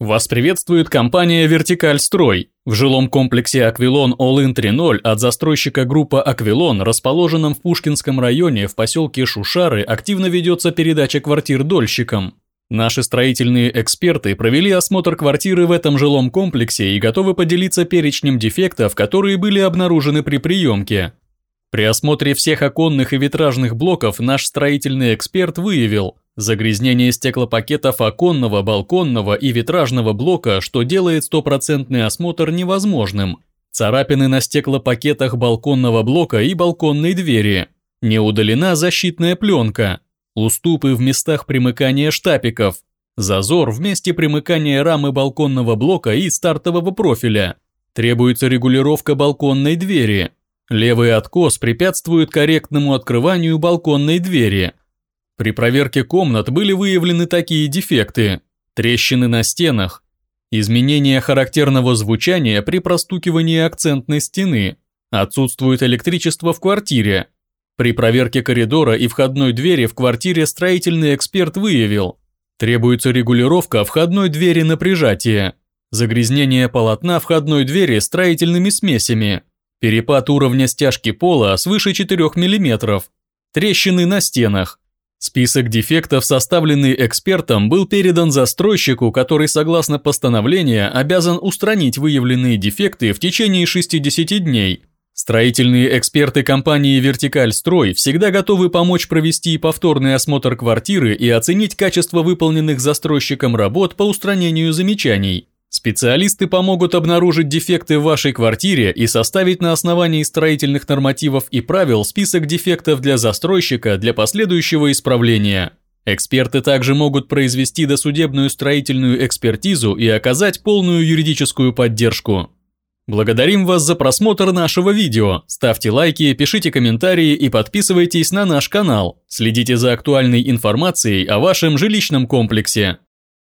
Вас приветствует компания «Вертикаль Строй». В жилом комплексе «Аквилон All-In 3.0» от застройщика группа «Аквилон», расположенном в Пушкинском районе в поселке Шушары, активно ведется передача квартир дольщикам. Наши строительные эксперты провели осмотр квартиры в этом жилом комплексе и готовы поделиться перечнем дефектов, которые были обнаружены при приемке. При осмотре всех оконных и витражных блоков наш строительный эксперт выявил загрязнение стеклопакетов оконного, балконного и витражного блока, что делает стопроцентный осмотр невозможным. Царапины на стеклопакетах балконного блока и балконной двери. Не удалена защитная пленка. Уступы в местах примыкания штапиков. Зазор в месте примыкания рамы балконного блока и стартового профиля. Требуется регулировка балконной двери. Левый откос препятствует корректному открыванию балконной двери. При проверке комнат были выявлены такие дефекты: трещины на стенах, изменение характерного звучания при простукивании акцентной стены, отсутствует электричество в квартире. При проверке коридора и входной двери в квартире строительный эксперт выявил: требуется регулировка входной двери на прижатие, загрязнение полотна входной двери строительными смесями, перепад уровня стяжки пола свыше 4 мм, трещины на стенах. Список дефектов, составленный экспертом, был передан застройщику, который, согласно постановлению, обязан устранить выявленные дефекты в течение 60 дней. Строительные эксперты компании «Вертикаль Строй» всегда готовы помочь провести повторный осмотр квартиры и оценить качество выполненных застройщиком работ по устранению замечаний. Специалисты помогут обнаружить дефекты в вашей квартире и составить на основании строительных нормативов и правил список дефектов для застройщика для последующего исправления. Эксперты также могут произвести досудебную строительную экспертизу и оказать полную юридическую поддержку. Благодарим вас за просмотр нашего видео. Ставьте лайки, пишите комментарии и подписывайтесь на наш канал. Следите за актуальной информацией о вашем жилищном комплексе.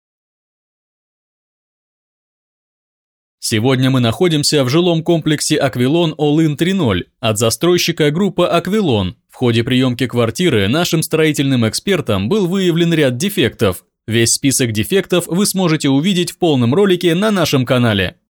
Сегодня мы находимся в жилом комплексе «Аквилон All-In 3.0» от застройщика группа «Аквилон». В ходе приемки квартиры нашим строительным экспертам был выявлен ряд дефектов. Весь список дефектов вы сможете увидеть в полном ролике на нашем канале.